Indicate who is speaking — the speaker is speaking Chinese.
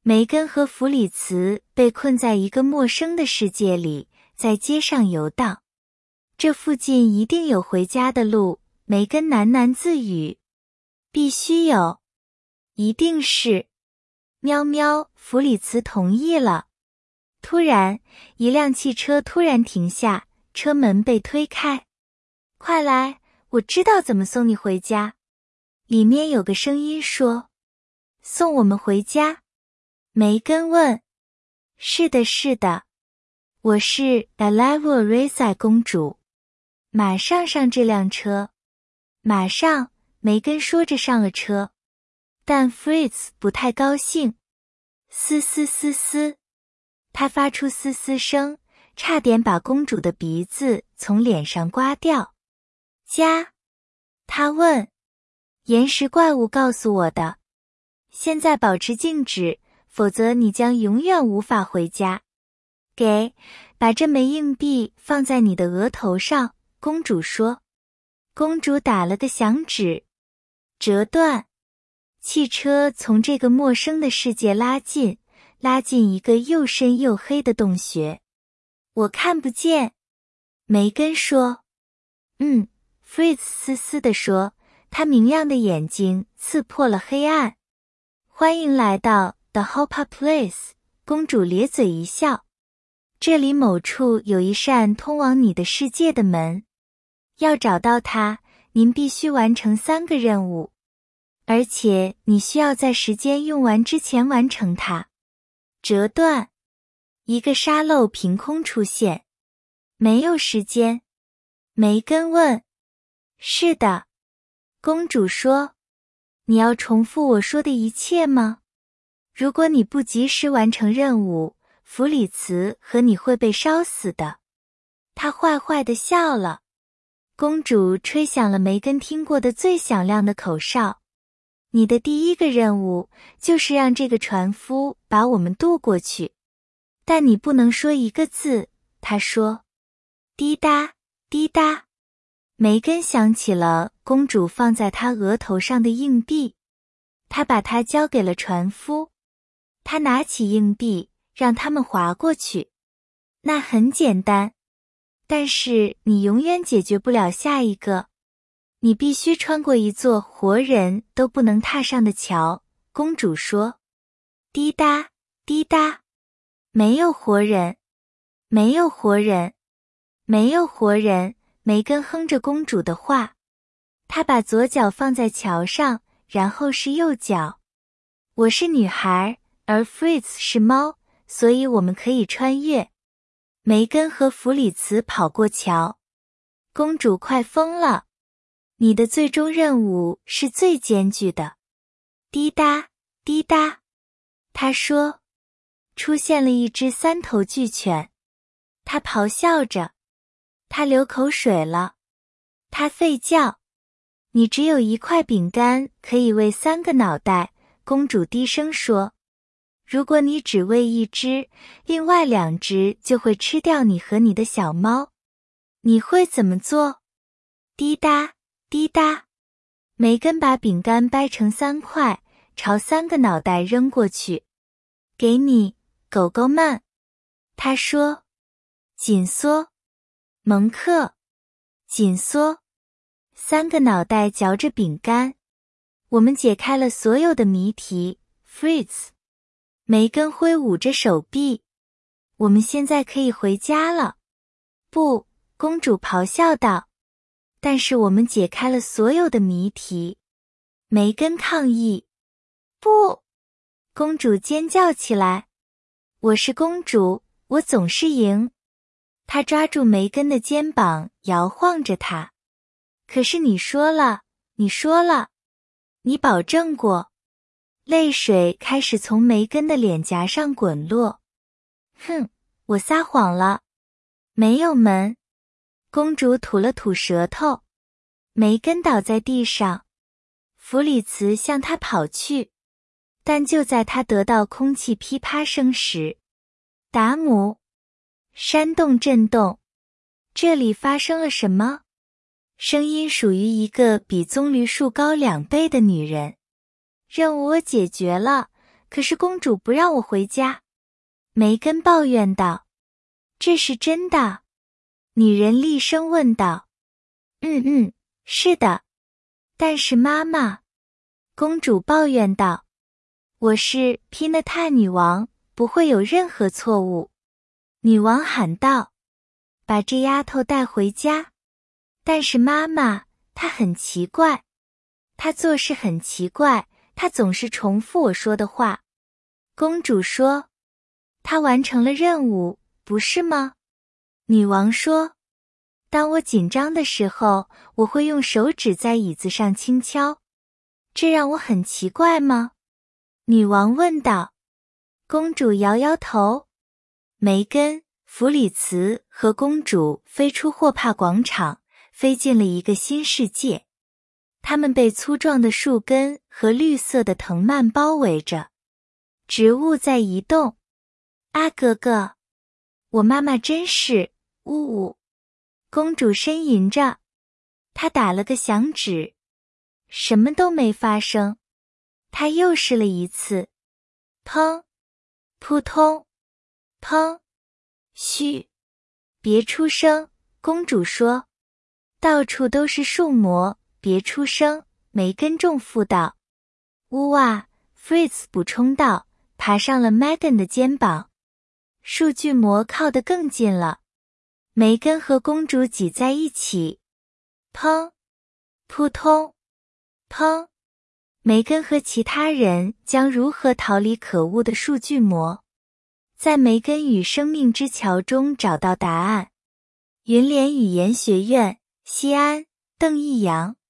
Speaker 1: 梅根和弗里茨被困在一个陌生的世界里，在街上游荡。这附近一定有回家的路，梅根喃喃自语。必须有。一定是。喵喵，弗里茨同意了。突然，一辆汽车突然停下，车门被推开。快来，我知道怎么送你回家。里面有个声音说。送我们回家？梅根问。是的，是的。我是 Alavorisa 公主。马上上这辆车。马上，梅根说着上了车。但 Fritz 不太高兴。嘶嘶嘶嘶，他发出嘶嘶声，差点把公主的鼻子从脸上刮掉。家？他问。岩石怪物告诉我的。现在保持静止，否则你将永远无法回家。把这枚硬币放在你的额头上，公主说。公主打了个响指。折断。汽车从这个陌生的世界拉进一个又深又黑的洞穴。我看不见。梅根说。Fritz 嘶嘶地说，他明亮的眼睛刺破了黑暗。欢迎来到 The Hoppa Place， 公主咧嘴一笑。这里某处有一扇通往你的世界的门。要找到它，您必须完成3个任务。而且你需要在时间用完之前完成它。折断。一个沙漏凭空出现。没有时间。梅根问。是的。公主说。你要重复我说的一切吗？如果你不及时完成任务，弗里茨和你会被烧死的。他坏坏地笑了。公主吹响了梅根听过的最响亮的口哨。你的第一个任务就是让这个船夫把我们渡过去。但你不能说一个字，他说。滴答，滴答。梅根想起了公主放在她额头上的硬币。她把它交给了船夫。他拿起硬币，让他们划过去。那很简单。但是你永远解决不了下一个。你必须穿过一座活人都不能踏上的桥，公主说。滴答，滴答。没有活人。没有活人。没有活人。梅根哼着公主的话。她把左脚放在桥上，然后是右脚。我是女孩，而 Fritz 是猫，所以我们可以穿越。梅根和弗里茨跑过桥。公主快疯了。你的最终任务是最艰巨的。滴答，滴答。他说。出现了一只3头巨犬。它咆哮着。它流口水了。它吠叫。你只有1块饼干可以喂3个脑袋，公主低声说。如果你只喂1只，另外2只就会吃掉你和你的小猫。你会怎么做？滴答，滴答。梅根把饼干掰成3块，朝3个脑袋扔过去。给你，狗狗们。他说。紧缩。蒙克。紧缩。3个脑袋嚼着饼干。我们解开了所有的谜题 ，Fritz。梅根挥舞着手臂。我们现在可以回家了。不，公主咆哮道。但是我们解开了所有的谜题。梅根抗议。不！公主尖叫起来。我是公主，我总是赢。她抓住梅根的肩膀，摇晃着她。可是你说了，你保证过。泪水开始从梅根的脸颊上滚落。哼，我撒谎了。没有门。公主吐了吐舌头。梅根倒在地上。弗里茨向她跑去。但就在他得到空气噼啪声时，达姆，山洞震动。这里发生了什么？声音属于一个比棕榈树高2倍的女人。任务我解决了， 可是公主不让我回家。梅根抱怨道。这是真的？女人厉声问道。是的。但是妈妈，公主抱怨道，我是皮纳塔女王，不会有任何错误。女王喊道，把这丫头带回家。但是妈妈，她很奇怪。她做事很奇怪，她总是重复我说的话。公主说，她完成了任务，不是吗？女王说，当我紧张的时候，我会用手指在椅子上轻敲。这让我很奇怪吗？女王问道。公主摇摇头。梅根、弗里茨和公主飞出霍帕广场，飞进了一个新世界。它们被粗壮的树根和绿色的藤蔓包围着。植物在移动。啊哥哥，我妈妈真是，呜呜。公主呻吟着。她打了个响指。什么都没发生。她又试了一次。砰，扑通，砰，嘘，别出声，公主说。到处都是树魔，别出声，梅根重复道。呜哇， Fritz 补充道，爬上了 Megan 的肩膀。数据魔靠得更近了。梅根和公主挤在一起。砰，扑通，砰。梅根和其他人将如何逃离可恶的数据魔，在梅根与生命之桥中找到答案。云联语言学院，西安，邓逸阳。